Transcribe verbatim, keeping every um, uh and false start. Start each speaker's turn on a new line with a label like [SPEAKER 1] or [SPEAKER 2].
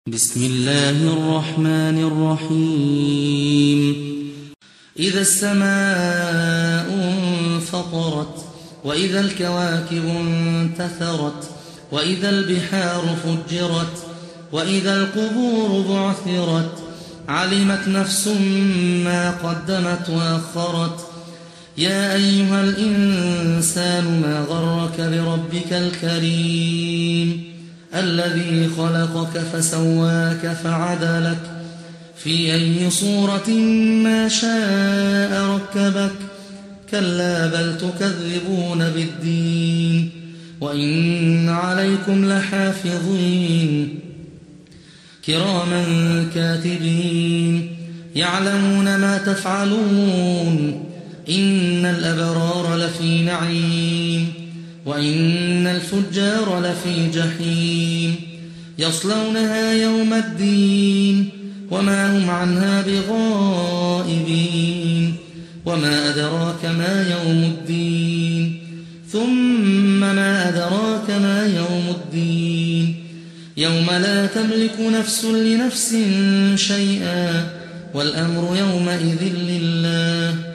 [SPEAKER 1] بسم الله الرحمن الرحيم إذا السماء انفطرت وإذا الكواكب انتثرت وإذا البحار فجرت وإذا القبور بعثرت علمت نفس ما قدمت وأخرت يا أيها الإنسان ما غرك بربك الكريم الذي خلقك فسواك فعدلك في أي صورة ما شاء ركبك كلا بل تكذبون بالدين وإن عليكم لحافظين كراما كاتبين يعلمون ما تفعلون إن الأبرار لفي نعيم وإن الفجار لفي جحيم يصلونها يوم الدين وما هم عنها بغائبين وما أدراك ما يوم الدين ثم ما أدراك ما يوم الدين يوم لا تملك نفس لنفس شيئا والأمر يومئذ لله